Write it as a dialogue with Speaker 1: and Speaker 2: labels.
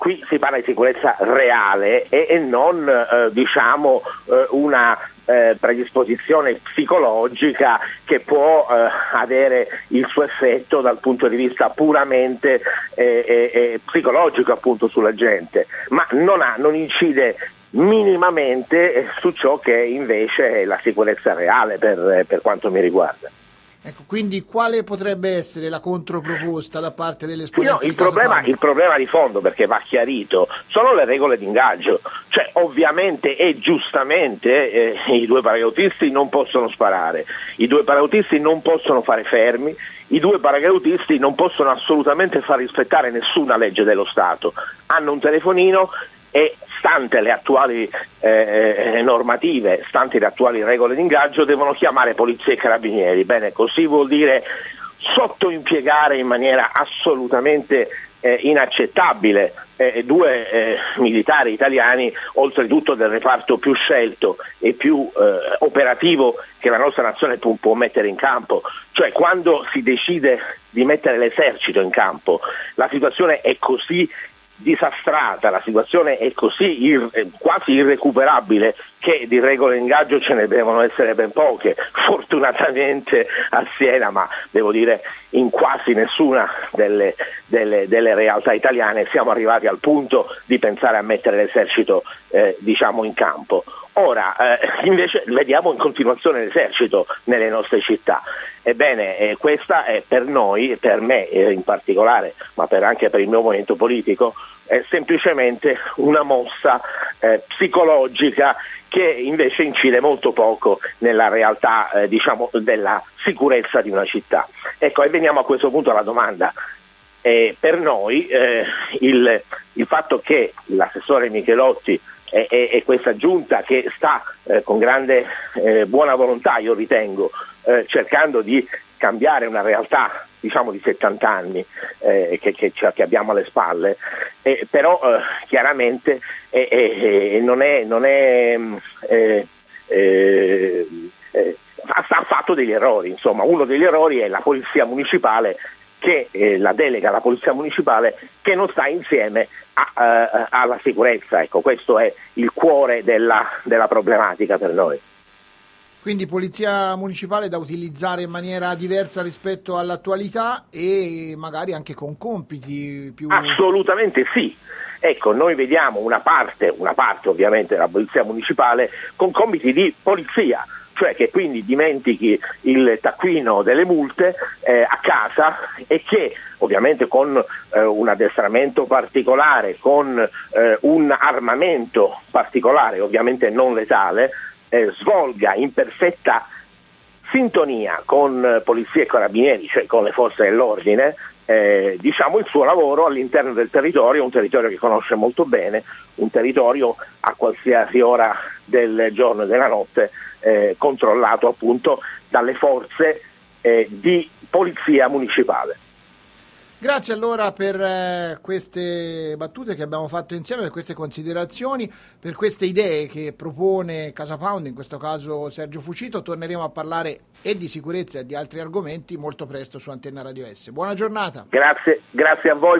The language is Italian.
Speaker 1: qui si parla di sicurezza reale e non una predisposizione psicologica che può avere il suo effetto dal punto di vista puramente psicologico appunto sulla gente, ma non incide minimamente su ciò che invece è la sicurezza reale per quanto mi riguarda.
Speaker 2: Ecco, quindi quale potrebbe essere la controproposta da parte
Speaker 1: Sì,
Speaker 2: dell'esponente
Speaker 1: il problema di fondo, perché va chiarito, sono le regole di ingaggio. Cioè, ovviamente e giustamente i due paracadutisti non possono sparare, i due paracadutisti non possono fare fermi, i due paracadutisti non possono assolutamente far rispettare nessuna legge dello Stato. Hanno un telefonino e, stante le attuali normative, stante le attuali regole di ingaggio, devono chiamare polizia e carabinieri. Bene, così vuol dire sottoimpiegare in maniera assolutamente inaccettabile due militari italiani, oltretutto del reparto più scelto e più operativo che la nostra nazione può mettere in campo. Cioè, quando si decide di mettere l'esercito in campo, la situazione è così disastrata, la situazione è così quasi irrecuperabile che di regole di ingaggio ce ne devono essere ben poche. Fortunatamente a Siena, ma devo dire in quasi nessuna delle realtà italiane, siamo arrivati al punto di pensare a mettere l'esercito in campo. Ora invece vediamo in continuazione l'esercito nelle nostre città. Ebbene, questa è per noi, per me in particolare, ma anche per il mio movimento politico, è semplicemente una mossa psicologica che invece incide molto poco nella realtà della sicurezza di una città. Ecco, e veniamo a questo punto alla domanda. Per noi il fatto che l'assessore Michelotti e questa giunta che sta con grande buona volontà, io ritengo, cercando di cambiare una realtà di 70 anni che abbiamo alle spalle, però chiaramente ha fatto degli errori. Insomma, uno degli errori è la polizia municipale, che la delega alla polizia municipale che non sta insieme alla sicurezza. Ecco, questo è il cuore della problematica per noi.
Speaker 2: Quindi polizia municipale da utilizzare in maniera diversa rispetto all'attualità e magari anche con compiti più...
Speaker 1: Assolutamente sì. Ecco, noi vediamo una parte ovviamente della polizia municipale con compiti di polizia, cioè che quindi dimentichi il taccuino delle multe a casa e che ovviamente con un addestramento particolare, con un armamento particolare, ovviamente non letale, svolga in perfetta sintonia con polizia e carabinieri, cioè con le forze dell'ordine, il suo lavoro all'interno del territorio, un territorio che conosce molto bene, un territorio a qualsiasi ora del giorno e della notte controllato appunto dalle forze di polizia municipale.
Speaker 2: Grazie allora per queste battute che abbiamo fatto insieme, per queste considerazioni, per queste idee che propone Casa Pound, in questo caso Sergio Fucito. Torneremo a parlare e di sicurezza e di altri argomenti molto presto su Antenna Radio S. Buona giornata.
Speaker 1: Grazie a voi.